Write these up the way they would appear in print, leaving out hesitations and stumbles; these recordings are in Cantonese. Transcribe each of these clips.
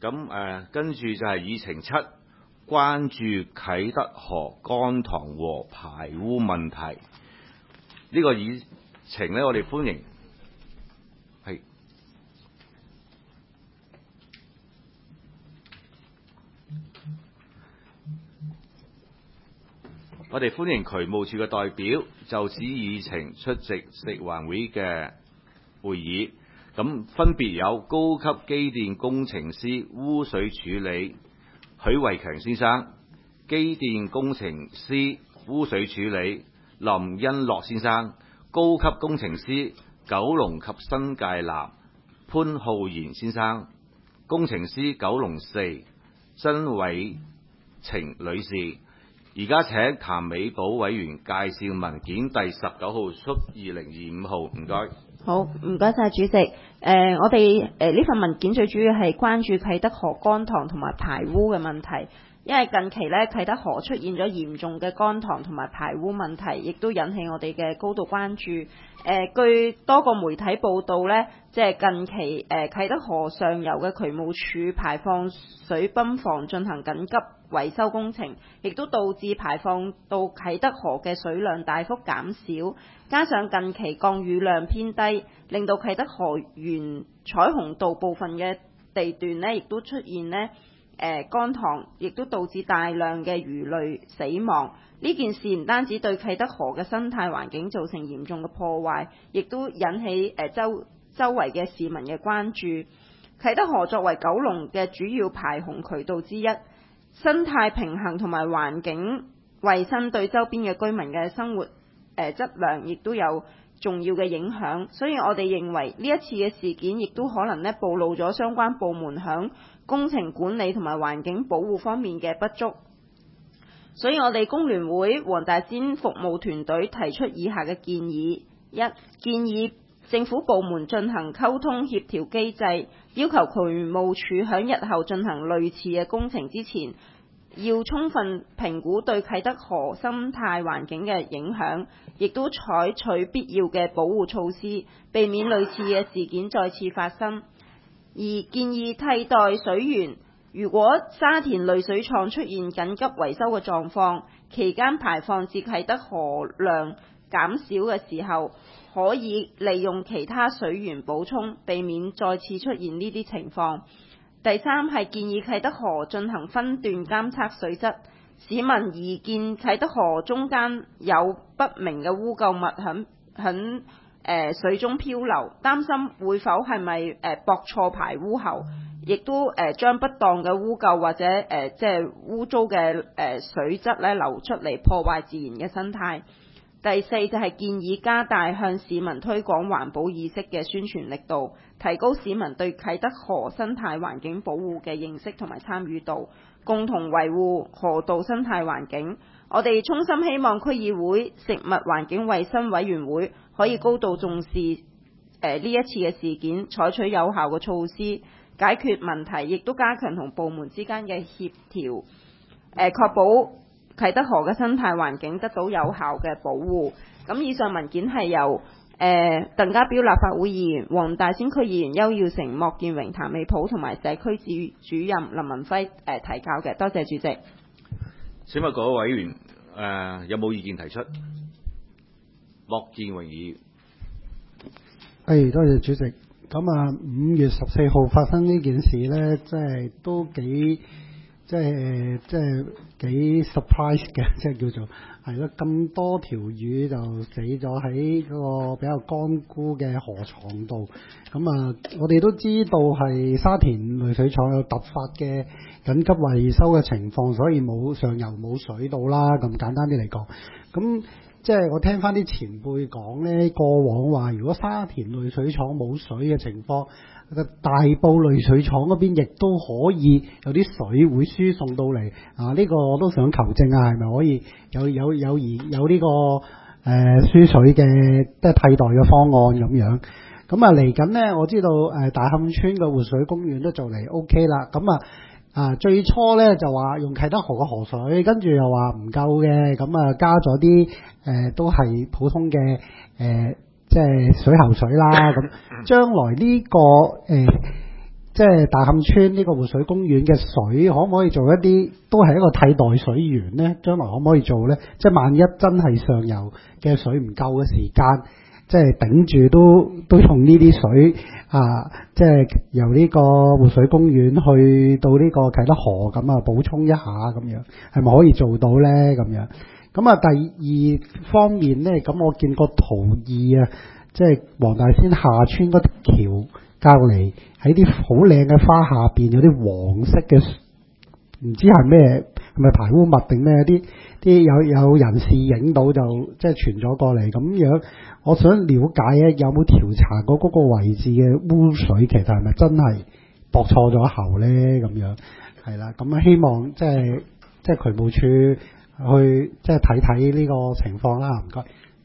咁跟住就係議程7，關注啟德河乾塘和排污問題。呢個議程呢，我哋歡迎係我哋歡迎渠務署嘅代表就此議程出席食環會嘅會議。咁分別有高級機電工程師污水處理許慧強先生，機電工程師污水處理林恩樂先生，高級工程師九龍及新界南潘浩然先生，工程師九龍4曾偉晴女士。而家請譚美寶委員介紹文件第19號/2025號，唔該。 好，唔該晒主席。我哋呢份文件最主要係關注啟德河乾塘同埋排污嘅問題，因為近期呢啟德河出現咗嚴重嘅乾塘同埋排污問題，亦都引起我哋嘅高度關注。據多個媒體報道呢，即係近期啟德河上游嘅渠務署排放水泵房進行緊急維修工程，亦都導致排放到啟德河嘅水量大幅減少，加上近期降雨量偏低，令到啟德河沿彩虹道部分嘅地段呢，亦都出現呢乾塘，亦都導致大量嘅魚類死亡。呢件事唔單止對啟德河嘅生態環境造成嚴重嘅破壞，亦都引起周圍嘅市民嘅關注。啟德河作為九龍嘅主要排洪渠道之一，生態平衡同埋環境衛生對周邊嘅居民嘅生活質量亦都有重要嘅影響，所以我哋認為呢一次嘅事件亦都可能呢暴露咗相關部門響工程管理同埋環境保護方面嘅不足。所以我哋工聯會黃大仙服務團隊提出以下嘅建議：一、建議政府部門進行溝通協調機制，要求渠務署響日後進行類似嘅工程之前，要充分評估對啟德河生態環境嘅影響，亦都採取必要嘅保護措施，避免類似嘅事件再次發生。而建議替代水源，如果沙田濾水廠出現緊急維修嘅狀況，期間排放至啟德河量減少嘅時候，可以利用其他水源補充，避免再次出現呢啲情況。第三係建議啟德河進行分段監測水質，市民疑見啟德河中間有不明嘅污垢物響水中漂流，擔心會否係咪駁錯排污喉，亦都將不當嘅污垢或者即係污糟嘅水質咧流出嚟，破壞自然嘅生態。第四就係建議加大向市民推廣環保意識嘅宣傳力度，提高市民對啟德河生態環境保護嘅認識同埋參與度，共同維護河道生態環境。我哋衷心希望區議會食物環境衛生委員會可以高度重視呢一次嘅事件，採取有效嘅措施解決問題，亦都加強同部門之間嘅協調，確保啟德河嘅生態環境得到有效嘅保護。咁以上文件係由鄧家彪立法會議員、黃大仙區議員邱耀成、莫建榮、譚美普同埋社區主任林文輝提交嘅。多謝主席。 請問各位委員有冇意見提出？莫建榮議員。 多謝主席。咁5月14號發生呢件事呢，即係都幾幾 surprise 嘅，即係叫做係咯，咁多條魚就死咗喺嗰個比較乾枯嘅河床度。咁我哋都知道係沙田濾水廠有突發嘅緊急維修嘅情況，所以冇上游冇水到啦。咁簡單啲嚟講，咁即係我聽翻啲前輩講呢，過往話如果沙田濾水廠冇水嘅情況，大埔濾水廠嗰邊亦都可以有啲水會輸送到嚟。呢個我都想求證係咪可以有呢個輸水嘅即係替代嘅方案咁樣。咁嚟緊呢，我知道大磡村嘅活水公園都做嚟 OK 啦。咁最初呢就話用啟德河嘅河水，跟住又話唔夠嘅，咁加咗啲都係普通嘅即係水喉水啦。咁將來呢個即係大磡村呢個活水公園嘅水，可唔可以做一啲都係一個替代水源呢？將來可唔可以做呢？即係萬一真係上游嘅水唔夠嘅時間，即係頂住都用呢啲水即係由呢個活水公園去到呢個啟德河咁啊，補充一下咁樣，係咪可以做到呢？咁樣咁啊，第二方面呢，咁我見個圖2啊，即係黃大仙下村嗰條橋隔離喺啲好靚嘅花下邊有啲黃色嘅，唔知係咩，係咪排污物定咩？啲有人士影到就即係傳咗過嚟咁樣。我想了解咧，有冇調查過嗰個位置嘅污水其實係咪真係駁錯咗喉咧？咁樣係啦，咁希望即係渠務處去即係睇睇呢個情況啦。唔該。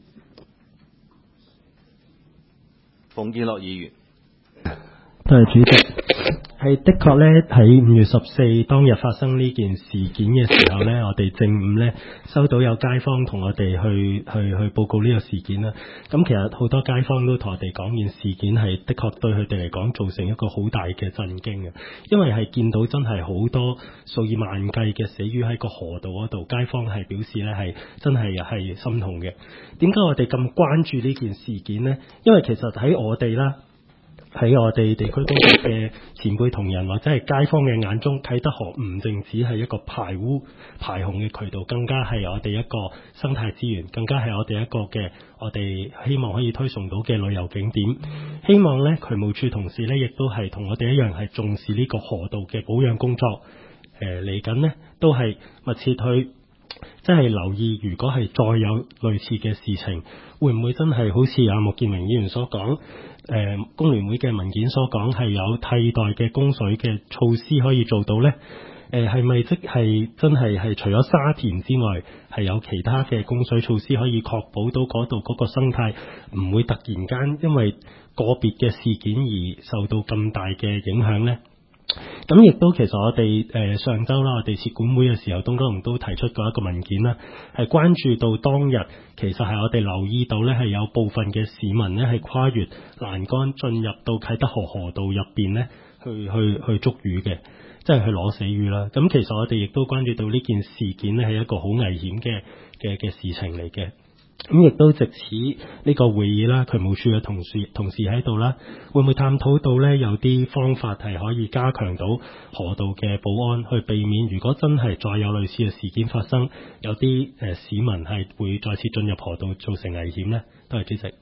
馮建樂議員。 多謝主席。係的確咧，喺5月14當日發生呢件事件嘅時候咧，我哋正午咧收到有街坊同我哋去報告呢個事件啦。咁其實好多街坊都同我哋講，件事件係的確對佢哋嚟講造成一個好大嘅震驚嘅，因為係見到真係好多數以萬計嘅死魚喺個河道嗰度，街坊係表示咧係真係心痛嘅。點解我哋咁關注呢件事件呢？因為其實喺我哋地區工作嘅前輩同仁或者係街坊嘅眼中，啟德河唔淨止係一個排污排洪嘅渠道，更加係我哋一個生態資源，更加係我哋一個嘅我哋希望可以推崇到嘅旅遊景點。希望咧渠務處同事咧亦都係同我哋一樣係重視呢個河道嘅保養工作。嚟緊呢都係密切去即係留意，如果係再有類似嘅事情，會唔會真係好似阿莫建榮議員所講，工聯會嘅文件所講係有替代嘅供水嘅措施可以做到呢？係咪即係真係除咗沙田之外，係有其他嘅供水措施可以確保到嗰度嗰個生態唔會突然間因為個別嘅事件而受到咁大嘅影響呢？咁亦都其實我哋上週啦，我哋設管會嘅時候，東九龍都提出過一個文件啦，係關注到當日其實係我哋留意到咧，係有部分嘅市民咧係跨越欄杆進入到啟德河河道入邊咧，去捉魚嘅，即係去攞死魚啦。咁其實我哋亦都關注到呢件事件咧係一個好危險嘅事情嚟嘅。咁亦都藉此呢個會議啦，渠務處嘅同事喺度啦，會唔會探討到呢？有啲方法係可以加強到河道嘅保安，去避免如果真係再有類似嘅事件發生，有啲市民係會再次進入河道造成危險呢？多謝主席。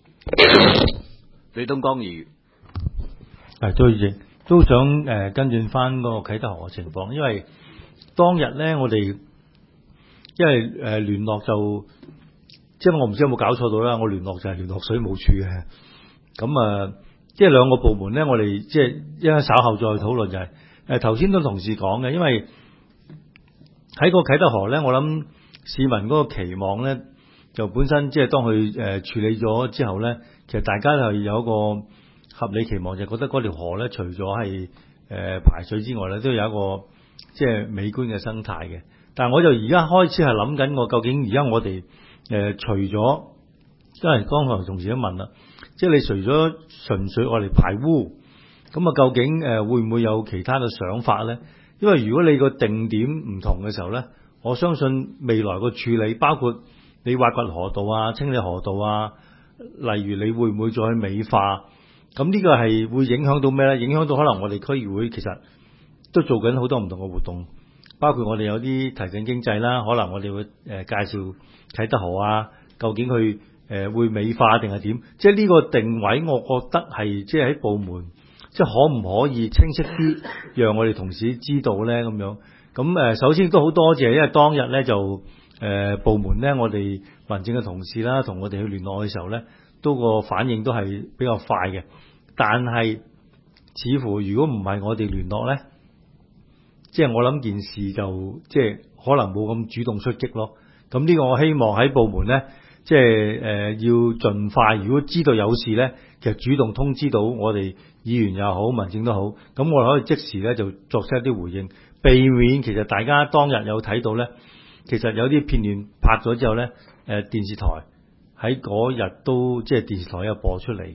李東江議員。 主席都想跟進翻個啟德河嘅情況，因為當日呢，我哋因為聯絡就。即係我唔知有冇搞錯到啦，我聯絡就係聯絡水務署嘅，咁即係兩個部門咧，我哋即係一陣稍後再討論就係頭先都同事講嘅，因為喺個啟德河咧，我諗市民嗰個期望咧，就本身即係當佢處理咗之後咧，其實大家係有一個合理期望，就覺得嗰條河咧，除咗係排水之外咧，都有一個即係美觀嘅生態嘅。但係我就而家開始係諗緊，我究竟而家我哋除咗，因為剛才同事都問啦，即係你除咗純粹我哋排污，咁究竟會唔會有其他嘅想法咧？因為如果你個定點唔同嘅時候咧，我相信未來個處理，包括你挖掘河道啊、清理河道啊，例如你會唔會再去美化？咁呢個係會影響到咩咧？影響到可能我哋區議會其實都做緊好多唔同嘅活動。包括我哋有啲提振經濟啦，可能我哋會介紹啟德河啊，究竟佢會美化定係點？即係呢個定位，我覺得係即係喺部門，即係可唔可以清晰啲，讓我哋同事知道咧咁樣。咁首先都好多謝，因為當日咧就部門咧，我哋民政嘅同事啦，同我哋去聯絡嘅時候咧，都個反應都係比較快嘅。但係似乎如果唔係我哋聯絡咧，即係我諗件事就即係可能冇咁主動出擊咯。咁呢個我希望喺部門咧，即係要盡快。如果知道有事咧，其實主動通知到我哋議員又好，民政都好，咁我哋可以即時咧就作出一啲回應，避免其實大家當日有睇到咧，其實有啲片段拍咗之後咧，電視台喺嗰日都即係電視台有播出嚟嘅。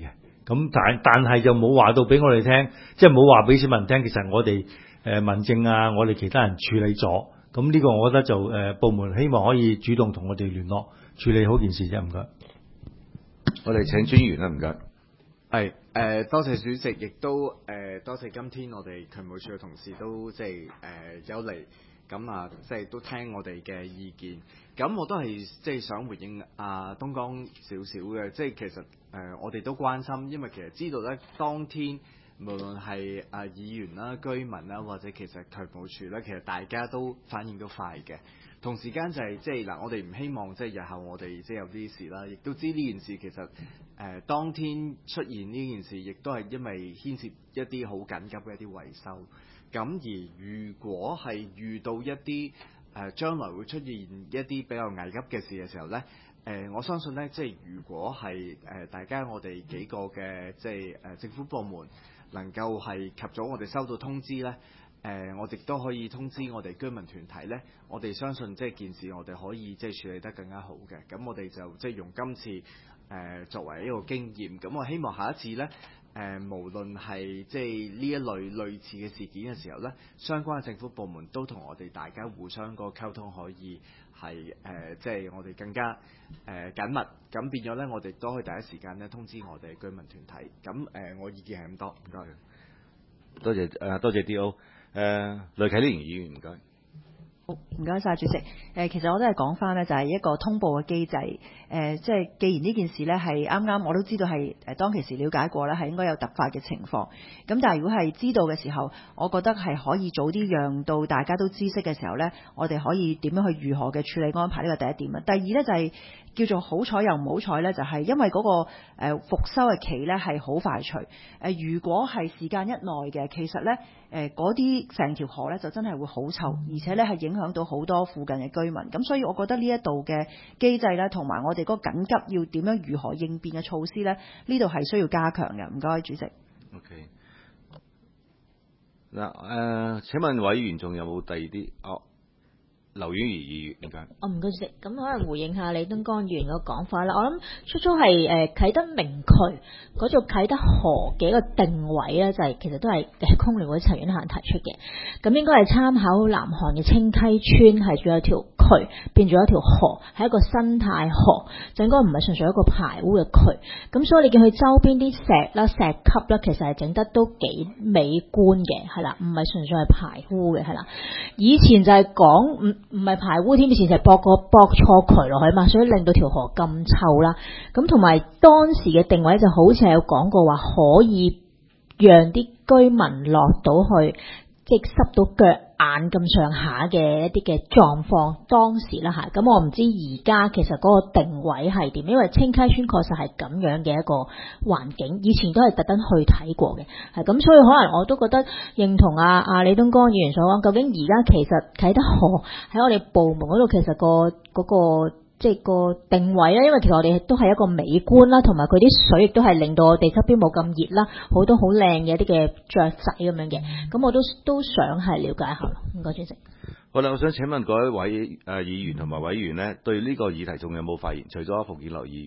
咁但係就冇話到俾我哋聽，即係冇話俾市民聽，其實我哋民政啊，我哋其他人處理咗。咁呢個我覺得就部門希望可以主動同我哋聯絡處理好件事啫，唔該。 我哋請專員啦，唔該。 係多謝主席，亦都多謝今天我哋渠務署嘅同事都即係有嚟，咁啊即係都聽我哋嘅意見。咁我都係即係想回應東江少少嘅，即係其實我哋都關心，因為其實知道咧當天無論係議員啦、居民啦，或者其實渠務署咧，其實大家都反應都快嘅。同時間就係即係嗱，我哋唔希望即係日後我哋即係有啲事啦，亦都知呢件事其實當天出現呢件事，亦都係因為牽涉一啲好緊急嘅一啲維修。咁而如果係遇到一啲將來會出現一啲比較危急嘅事嘅時候呢，我相信呢，即係如果係大家我哋幾個嘅即係政府部門能夠係及早我哋收到通知呢。我哋都可以通知我哋居民團體呢，我哋相信即係件事我哋可以即係處理得更加好嘅。咁我哋就即係用今次作為一個經驗。咁我希望下一次呢，無論係即係呢一類似嘅事件嘅時候呢，相關嘅政府部門都同我哋大家互相個溝通可以係即係我哋更加緊密。咁變咗呢，我哋都可以第一時間呢通知我哋居民團體。咁我意見係咁多，唔該。 多謝 D.O. 雷啟蓮議員唔該。 好，唔該晒主席。其實我都係講翻呢，就係一個通報嘅機制。即係既然呢件事呢係啱啱我都知道係當其時了解過呢係應該有突發嘅情況。咁但係如果係知道嘅時候，我覺得係可以早啲讓到大家都知悉嘅時候呢，我哋可以點樣去如何嘅處理安排，呢個第一點啦。第二呢，就係叫做好彩又唔好彩呢，就係因為嗰個復修嘅期呢係好快脆。如果係時間一內嘅，其實呢嗰啲成條河呢就真係會好臭，而且呢係影響到好多附近嘅居民。咁所以我覺得呢一度嘅機制呢，同埋我哋嗰個緊急要點樣如何應變嘅措施呢，呢度係需要加強嘅。唔該，主席。 OK。嗱請問委員仲有冇第二啲？劉婉儀議員，唔該。 唔該主席，咁可能回應下李東江議員個講法啦。我諗初係啟德明渠嗰座啟德河嘅一個定位咧，就係其實都係工聯會陳婉嫻提出嘅。咁應該係參考南韓嘅清溪村，係仲有條渠變咗一條河，係一個生態河，就應該唔係純粹一個排污嘅渠。咁所以你見佢周邊啲石啦、石級啦，其實係整得都幾美觀嘅，係啦，唔係純粹係排污嘅，係啦。以前就係講唔係排污添，以前就係駁錯渠落去嘛，所以令到條河咁臭啦。咁同埋當時嘅定位就好似係有講過話，可以讓啲居民落到去，即係濕到腳眼咁上下嘅一啲嘅狀況。當時啦嚇，咁我唔知而家其實嗰個定位係點，因為清溪村確實係咁樣嘅一個環境，以前都係特登去睇過嘅，係咁，所以可能我都覺得認同李東江議員所講，究竟而家其實啟德河喺我哋部門嗰度其實嗰個即係個定位咧，因為其實我哋都係一個美觀啦，同埋佢啲水亦都係令到我哋側邊冇咁熱啦，好多好靚嘅一啲嘅雀仔咁樣嘅，咁我都想係了解下咯。唔該主席。 好啦，我想請問各位議員同埋委員呢，對呢個議題仲有冇發言？除咗馮建樂議員。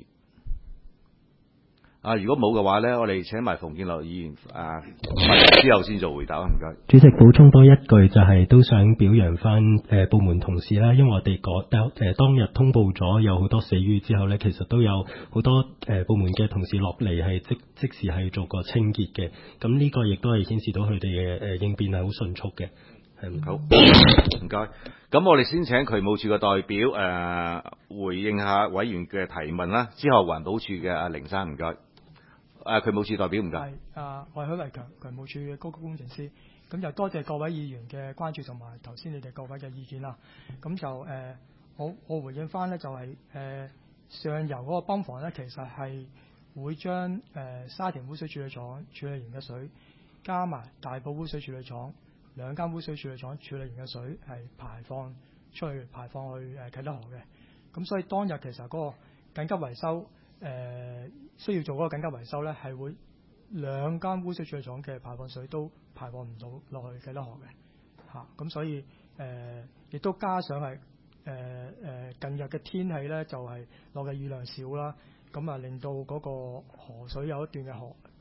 如果冇嘅話呢，我哋請埋馮建樂議員之後先做回答。唔該。 主席補充多一句，就係都想表揚翻部門同事啦，因為我哋當日通報咗有好多死魚之後呢，其實都有好多部門嘅同事落嚟係即時係做過清潔嘅，咁呢個亦都係顯示到佢哋嘅應變係好迅速嘅。 好，唔該。咁我哋先請渠務署嘅代表回應下委員嘅提問啦，之後環保署嘅阿凌生唔該。渠務署代表唔該。 我係許偉強，渠務署嘅高級工程師。咁就多謝各位議員嘅關注同埋頭先你哋各位嘅意見啦。咁就我回應翻呢，就係上游嗰個泵房呢，其實係會將沙田污水處理廠處理完嘅水，加埋大埔污水處理廠兩間污水處理廠處理完嘅水係排放去啟德河嘅。咁所以當日其實嗰個緊急維修需要做嗰個緊急維修呢，係會兩間污水處理廠嘅排放水都排放唔到落去啟德河嘅嚇。咁所以亦都加上係近日嘅天氣呢，就係落嘅雨量少啦，咁啊令到嗰個河水有一段嘅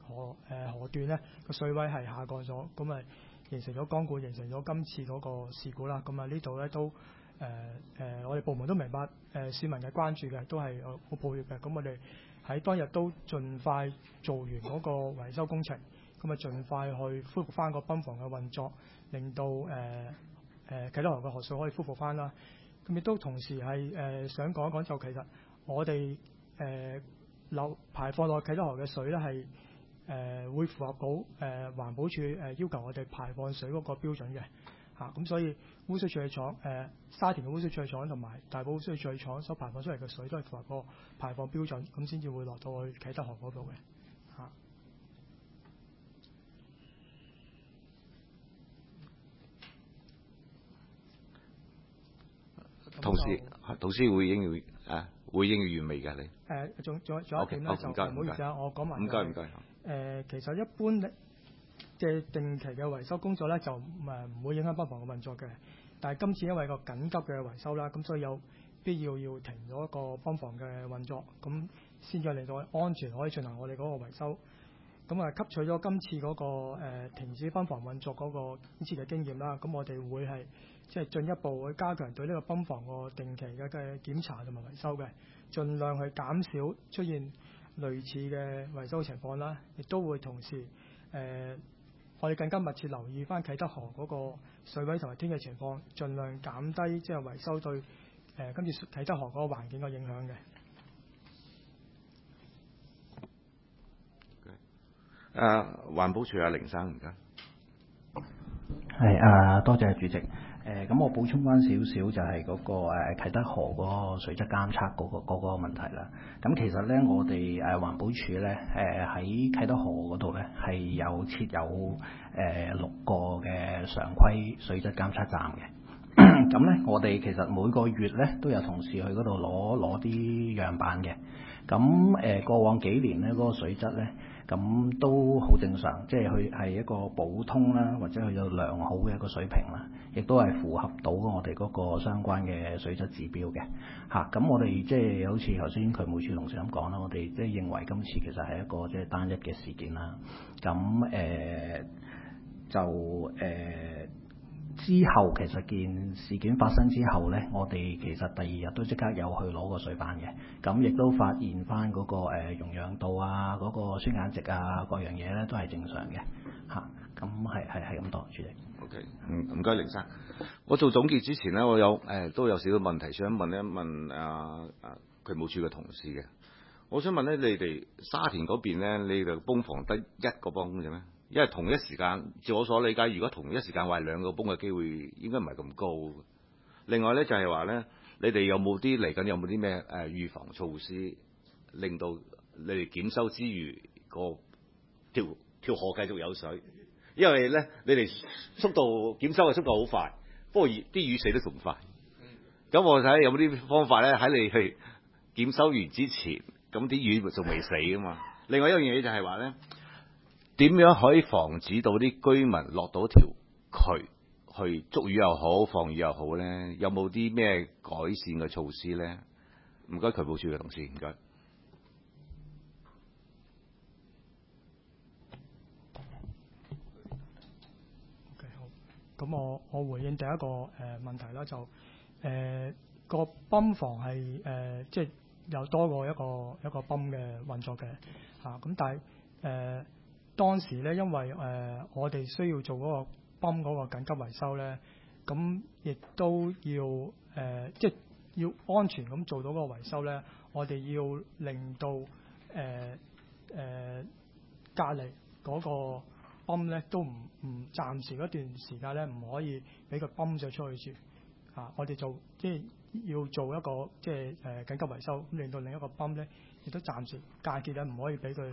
河段咧個水位係下降咗，咁啊形成咗光顧，形成咗今次嗰個事故啦。咁啊呢度咧都我哋部門都明白市民嘅關注嘅，都係好抱歉嘅。咁我哋喺當日都盡快做完嗰個維修工程，咁啊盡快去恢復翻個泵房嘅運作，令到啟德河嘅河水可以恢復翻啦。咁亦都同時係想講一講，就其實我哋排放落啟德河嘅水咧係會符合到環保署要求我哋排放水嗰個標準嘅嚇。咁所以污水處理廠沙田嘅污水處理廠同埋大埔污水處理廠所排放出嚟嘅水都係符合個排放標準，咁先至會落到去啟德河嗰度嘅嚇。 同時回應完未㗎你？ 仲有一點咧，就唔好意思啊，我講埋。 唔該。 其實一般嘅定期嘅維修工作咧，就唔會影響泵房嘅運作嘅。但係今次因為個緊急嘅維修啦，咁所以有必要停咗一個泵房嘅運作，咁先至令到安全可以進行我哋嗰個維修。咁啊，吸取咗今次嗰個停止泵房運作嗰個呢次嘅經驗啦，咁我哋會係即係進一步去加強對呢個泵房個定期嘅檢查同埋維修嘅，盡量去減少出現類似嘅維修情況啦。亦都會同時我哋更加密切留意翻啟德河嗰個水位同埋天氣情況，盡量減低即係維修對今次啟德河嗰個環境嘅影響嘅。 環保署凌生唔該。 係多謝主席。咁我補充翻少少就係嗰個啟德河嗰個水質監測嗰個問題啦。咁其實咧，我哋環保署咧喺啟德河嗰度咧係有設有6個嘅常規水質監測站嘅。咁咧，我哋其實每個月咧都有同事去嗰度攞啲樣板嘅。咁過往幾年咧嗰個水質咧，咁都好正常，即係佢係一個普通啦，或者佢有良好嘅一個水平啦，亦都係符合到我哋嗰個相關嘅水質指標嘅嚇。咁我哋即係好似頭先渠務署同事咁講啦，我哋即係認為今次其實係一個即係單一嘅事件啦。咁之後其實件事件發生之後咧，我哋其實第二日都即刻有去攞個水板嘅，咁亦都發現翻嗰個溶氧度啊、嗰個酸鹼值啊各樣嘢咧都係正常嘅嚇。咁係咁多，主席。 OK， 唔該，凌生。我做總結之前咧，我都有少少問題想問一問渠務署嘅同事嘅。我想問咧，你哋沙田嗰邊咧，你哋泵房得一個泵嘅咩？因為同一時間，照我所理解，如果同一時間壞2個泵嘅機會應該唔係咁高。另外咧就係話咧，你哋有冇啲嚟緊有冇啲咩預防措施，令到你哋檢修之餘個條河繼續有水？因為咧你哋檢修嘅速度好快，不過啲魚死得仲快。咁我睇有冇啲方法咧，喺你去檢修完之前，咁啲魚仲未死㗎嘛？另外一樣嘢就係話咧，點樣可以防止到啲居民落到條渠去捉魚又好，放魚又好咧？有冇啲咩改善嘅措施咧？唔該，渠務署嘅同事，唔該。 OK， 好。咁我回應第一個問題啦，就個泵房係即係有多過一個泵嘅運作嘅嚇。咁但係當時咧，因為我哋需要做嗰個泵嗰個緊急維修咧，咁亦都要即係要安全咁做到嗰個維修咧，我哋要令到隔離嗰個泵咧都唔暫時嗰段時間咧唔可以俾佢泵咗出去住嚇。我哋即係要做一個即係緊急維修，咁令到另一個泵咧亦都暫時隔結咧，唔可以俾佢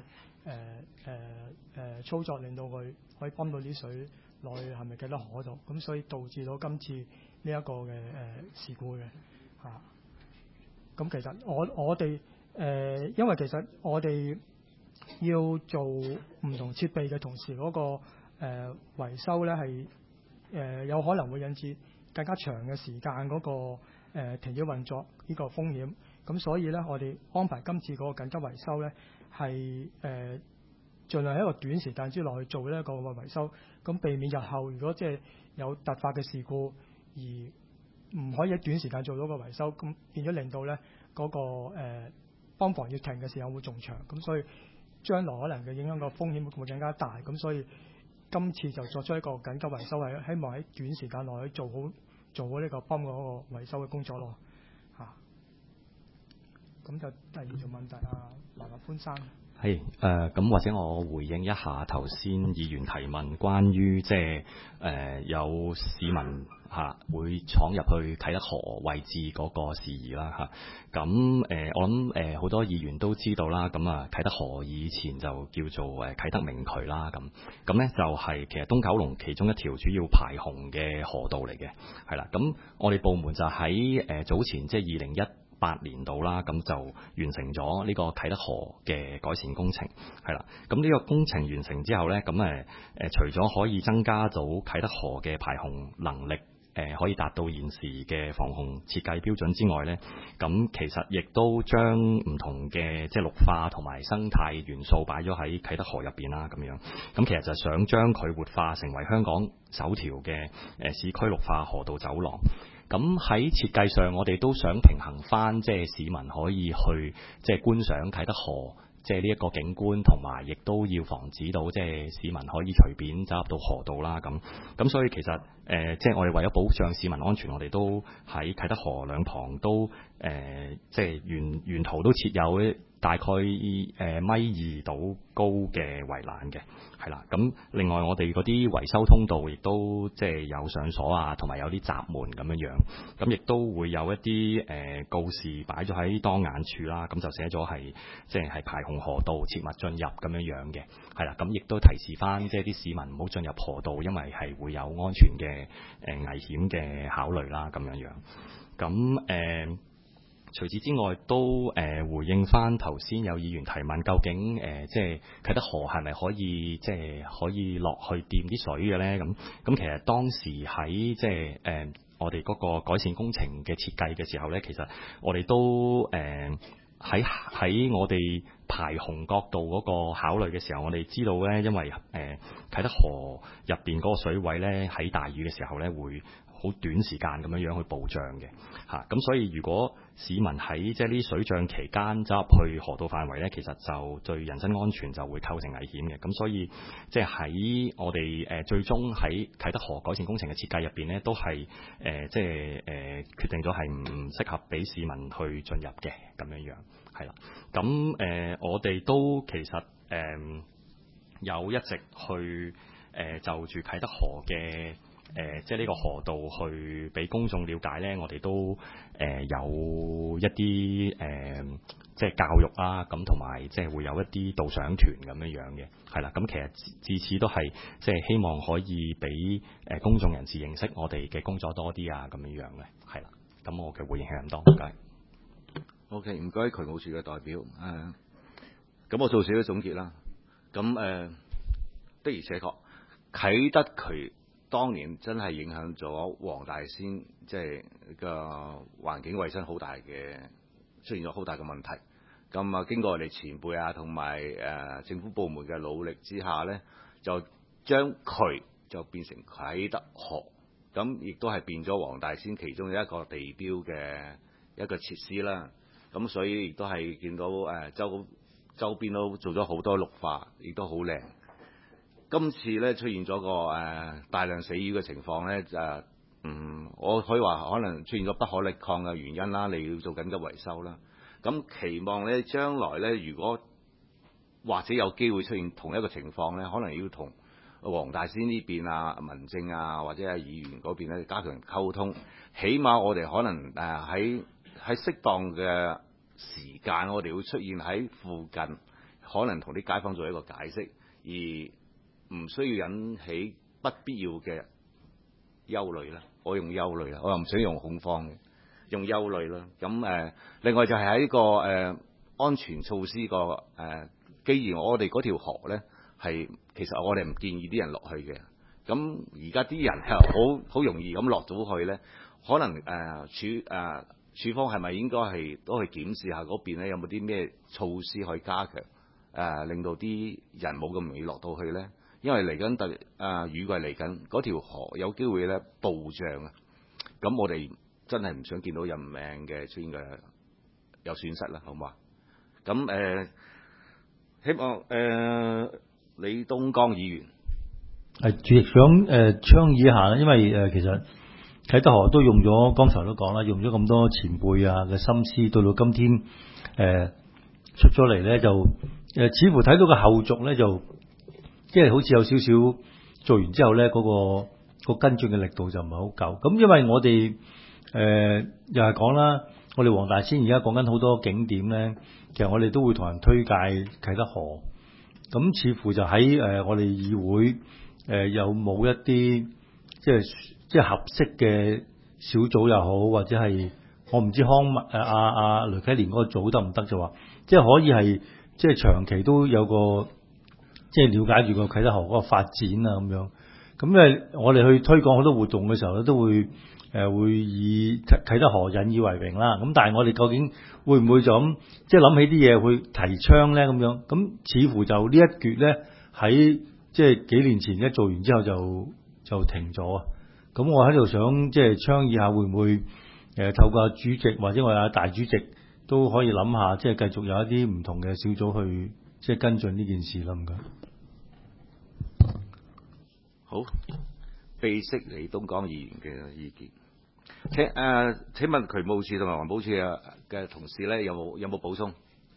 操作，令到佢可以泵到啲水落去係咪啟德河度？咁所以導致到今次呢一個嘅事故嘅嚇。咁其實我哋因為其實我哋要做唔同設備嘅同時，嗰個維修咧係有可能會引致更加長嘅時間嗰個停止運作呢個風險。咁所以咧，我哋安排今次嗰個緊急維修咧係盡量喺一個短時間之內去做呢一個維修，咁避免日後如果即係有突發嘅事故而唔可以喺短時間做到個維修，咁變咗令到咧嗰個泵房要停嘅時候會仲長，咁所以將來可能嘅影響個風險會更加大，咁所以今次就作出一個緊急維修，係希望喺短時間內去做好呢個泵嗰個維修嘅工作咯，嚇。咁就第二條問題劉立歡生。 係咁或者我回應一下頭先議員提問，關於即係有市民會闖入去啟德河位置嗰個事宜啦嚇。咁我諗好多議員都知道啦。咁啊啟德河以前就叫做啟德明渠啦。咁咧就係其實東九龍其中一條主要排洪嘅河道嚟嘅，係啦。咁我哋部門就喺早前即係2018年度啦，咁就完成咗呢個啟德河嘅改善工程，係啦。咁呢個工程完成之後呢，咁除咗可以增加到啟德河嘅排洪能力，可以達到現時嘅防洪設計標準之外呢，咁其實亦都將唔同嘅即係綠化同埋生態元素擺咗喺啟德河入邊啦，咁樣。咁其實就想將佢活化成為香港首條嘅市區綠化河道走廊。咁喺設計上，我哋都想平衡翻，即係市民可以去即係觀賞啟德河，即係呢一個景觀，同埋亦都要防止到即係市民可以隨便走入到河道啦。咁所以其實即係我哋為咗保障市民安全，我哋都喺啟德河兩旁都即係沿途都設有大概1.2米高嘅圍欄嘅，係啦。咁另外我哋嗰啲維修通道亦都即係有上鎖啊，同埋有啲閘門咁樣樣。咁亦都會有一啲告示擺咗喺當眼處啦。咁就寫咗係即係排洪河道，切勿進入咁樣樣嘅，係啦。咁亦都提示翻即係啲市民唔好進入河道，因為係會有安全嘅危險嘅考慮啦，咁樣樣。咁除此之外，都回應翻頭先有議員提問，究竟即係啟德河係咪可以即係可以落去掂啲水嘅咧？咁其實當時喺即係我哋嗰個改善工程嘅設計嘅時候咧，其實我哋都喺我哋排洪角度嗰個考慮嘅時候，我哋知道咧，因為啟德河入邊嗰個水位咧喺大雨嘅時候咧會好短時間咁樣去暴漲嘅嚇，咁所以如果市民喺即係呢水漲期間走入去河道範圍咧，其實就對人身安全就會構成危險嘅。咁所以即係喺我哋最終喺啟德河改善工程嘅設計入邊咧，都係即係決定咗係唔適合俾市民去進入嘅咁樣樣，係啦。咁我哋都其實有一直去就住啟德河嘅。即係呢個河道去俾公眾了解呢，我哋都有一啲即係教育啦，咁同埋即係會有一啲導賞團咁樣樣嘅，係啦。咁其實至此都係即係希望可以俾公眾人士認識我哋嘅工作多啲啊，咁樣樣嘅，係啦。咁我嘅回應係咁多，唔該。 OK， 唔該渠務署嘅代表。咁我做少少總結啦。咁的而且確啟德渠當年真係影響咗黃大仙，即係個環境衛生好大嘅，出現咗好大嘅問題。咁啊，經過我哋前輩啊同埋政府部門嘅努力之下呢，就將渠就變成啟德河，咁亦都係變咗黃大仙其中一個地標嘅一個設施啦。咁所以亦都係見到周邊都做咗好多綠化，亦都好靚。今次咧出現咗個大量死魚嘅情況咧，我可以話可能出現咗不可力抗嘅原因啦，你要做緊急維修啦。咁期望咧將來咧，如果或者有機會出現同一個情況咧，可能要同黃大仙呢邊啊、民政啊或者係議員嗰邊咧加強溝通。起碼我哋可能喺適當嘅時間，我哋會出現喺附近，可能同啲街坊做一個解釋，而唔需要引起不必要嘅憂慮啦。我用憂慮啦，我又唔想用恐慌嘅，用憂慮啦。咁另外就係喺個安全措施個既然我哋嗰條河咧其實我哋唔建議啲人落去嘅。咁而家啲人係好容易咁落咗去咧，可能署方係咪應該係都去檢視下嗰邊咧有冇啲咩措施可以加強令到啲人冇咁容易落到去呢？因為嚟緊雨季嚟緊，嗰條河有機會呢暴漲啊！咁我哋真係唔想見到人命嘅出現嘅有損失啦，好唔好啊？咁希望李東江議員主席想倡議一下啦，因為其實啟德河都用咗，剛才都講啦，用咗咁多前輩嘅心思，到今天出咗嚟咧，就似乎睇到個後續咧，就即係好似有少少做完之後咧，嗰個跟進嘅力度就唔係好夠。咁因為我哋又係講啦，我哋黃大仙而家講緊好多景點咧，其實我哋都會同人推介啟德河。咁似乎就喺我哋議會有冇一啲即係合適嘅小組又好，或者係我唔知雷啟蓮嗰個組得唔得，就話即係可以係即係長期都有個即係了解住個啟德河嗰個發展啊咁樣。咁因為我哋去推廣好多活動嘅時候咧，都會以啟德河引以為榮啦。咁但係我哋究竟會唔會就咁即係諗起啲嘢去提倡咧咁樣？咁似乎就呢一橛咧喺即係幾年前一做完之後就停咗啊！咁我喺度想即係倡議下，會唔會透過主席或者我哋大主席都可以諗下，即係繼續有一啲唔同嘅小組去即係跟進呢件事啦，唔該。 好，備悉李東江議員嘅意見。請問渠務署同埋環保署嘅同事咧有冇補充？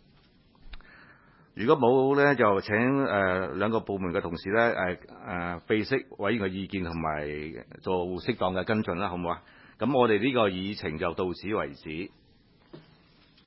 如果冇咧，就請兩個部門嘅同事咧備悉委員嘅意見同埋做適當嘅跟進啦，好唔好啊？咁我哋呢個議程就到此為止。